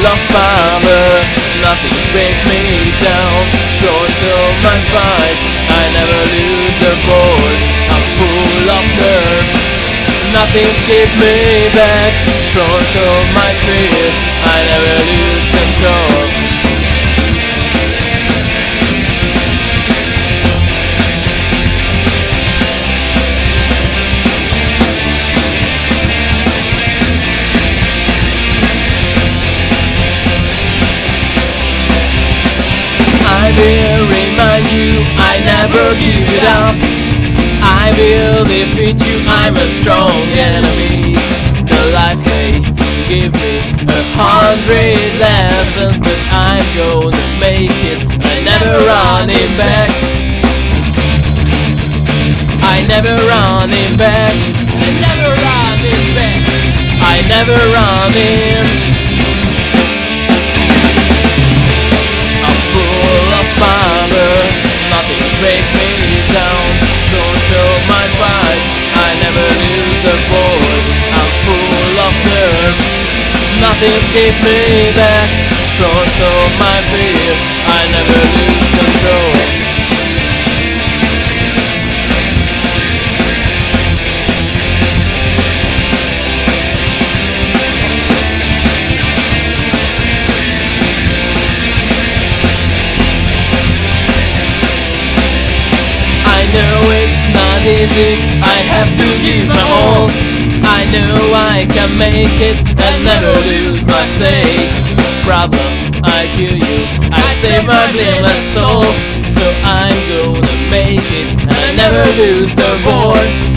full of power, nothing's break me down. Front of my fight, I never lose the board. I'm full of nerve, nothing's keep me back. Front of my fear, I never lose control. I will remind you, I never give it up. I will defeat you, I'm a strong enemy. The life may give me 100 lessons, but I'm gonna make it. I never running back. I never running back. I never running back. I never running. Nothing's break me down. Don't show my fight, I never lose the board. I'm full of nerve, nothing's keep me back. Front of my fear, I never lose control. It's not easy, I have to give my all. I know I can make it and never lose my state. Problems, I kill you, I save my blameless soul. So I'm gonna make it and I never lose the war.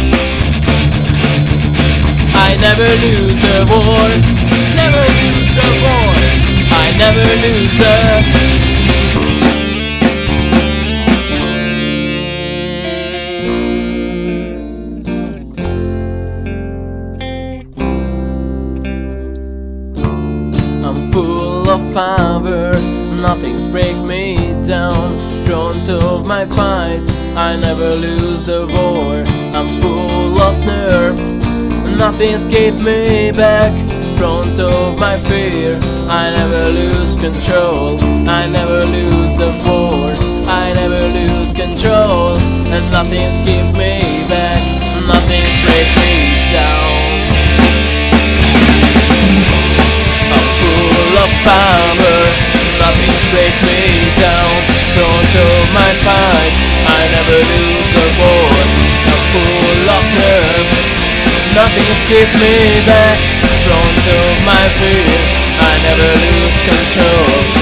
I never lose the war. Never lose the war. I never lose the full of power, nothing's break me down. Front of my fight, I never lose the war. I'm full of nerve, nothing's keep me back. Front of my fear, I never lose control. I never lose the war. I never lose control, and nothing's keep me back. Nothing's break me down. Power, nothing's break me down. Front of my fight, I never lose the war. I'm full of nerve, nothing's keep me back. Front of my fear, I never lose control.